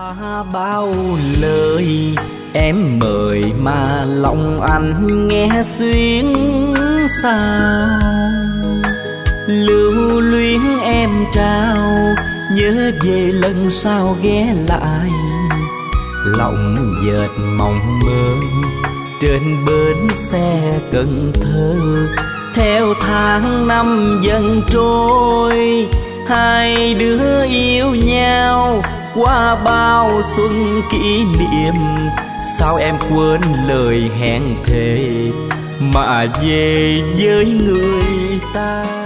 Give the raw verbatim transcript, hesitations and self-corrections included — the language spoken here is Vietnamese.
Qua bao lời em mời mà lòng anh nghe xuyến sao, lưu luyến em trao nhớ về lần sau ghé lại, lòng dệt mộng mơ trên bến xe Cần Thơ. Theo tháng năm dần trôi, hai đứa yêu nhau qua bao xuân kỷ niệm. Sao em quên lời hẹn thề mà về với người ta?